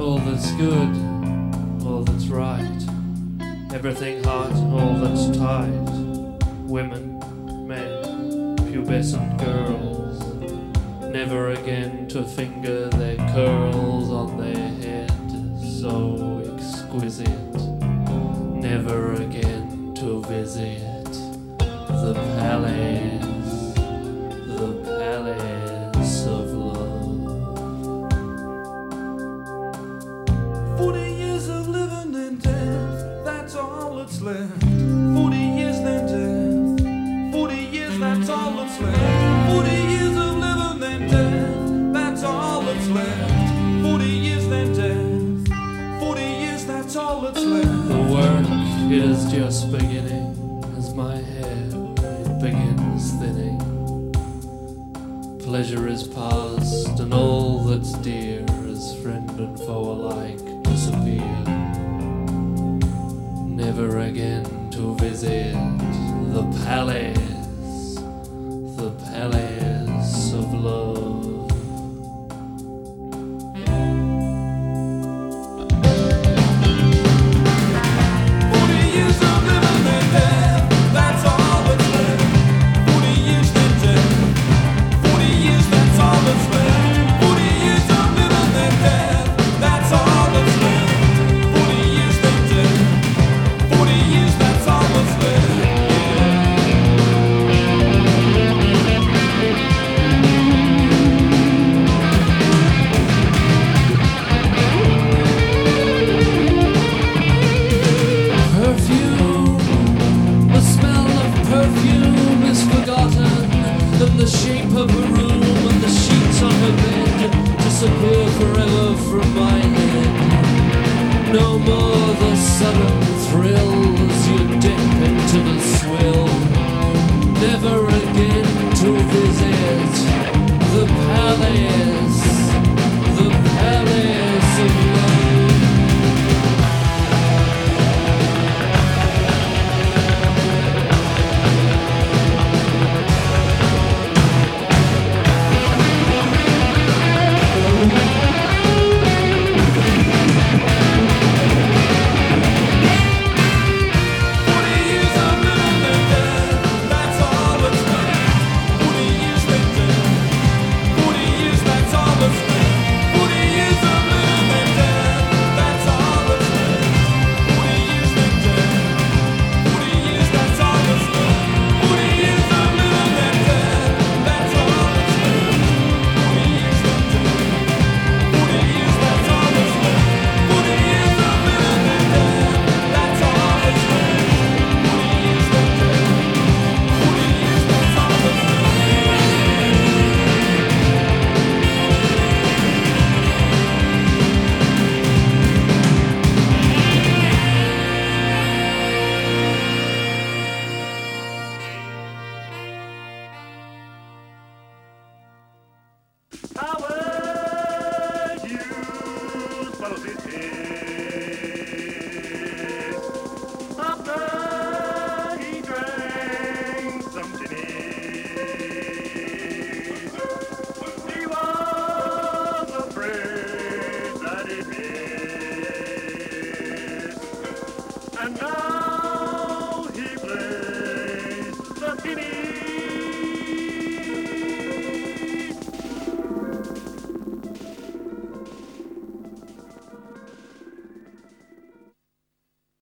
all that's good, all that's right, everything hot, all that's tight, women, men, pubescent girls, never again to finger their curls on their head, so exquisite, never again to visit the palace of love. 40 years of living and death, that's all that's left. 40 years then death, 40 years, that's all that's left. 40 years of living and death, that's all that's left. 40 years then death, 40 years, that's all that's left. The work, it is just beginning, as my hair, it begins thinning. Pleasure is past, and all that's dear as friend and foe alike disappear. Never again to visit the palace of love. 40 years of living and death, that's all that's left. 40 years then death, 40 years, that's all that's left. 40 years of living and death, that's all that's left. 40 years then death, 40 years, that's all that's left. Perfume, the smell of perfume is forgotten, and the shape of a room and the sheets on her bed disappear forever from my head. No more the sudden thrill as you dip into the swill. Never again to visit the palace of love. And now